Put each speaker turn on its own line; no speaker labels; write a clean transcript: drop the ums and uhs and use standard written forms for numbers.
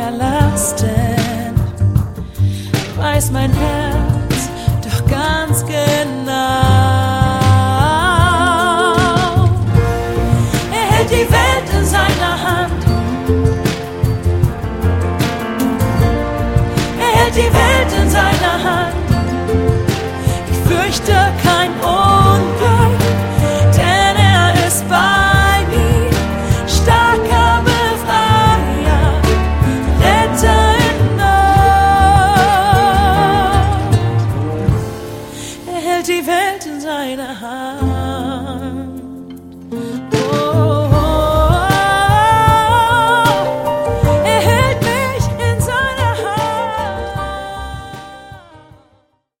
erlasten, weiß mein Herz doch ganz genau. Er hält die Welt in seiner Hand, er hält die Welt in seiner Hand. Ich fürchte kein Unglück, denn er ist bei mir, starker Befreier, Retter in Not. Er hält die Welt in seiner Hand.